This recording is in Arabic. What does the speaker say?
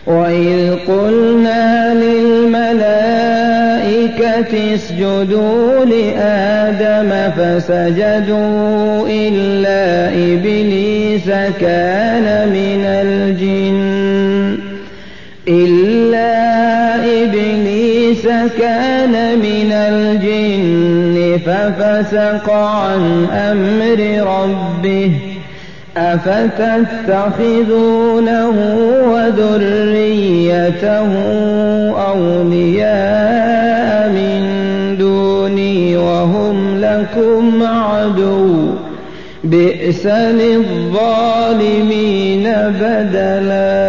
وإذ قلنا للملائكة اسجدوا لآدم فسجدوا إلا إبليس كان من الجن ففسق عن أمر ربه أفتتخذونه وذريته أولياء من دوني وهم لكم عدو بئس للظالمين بدلا.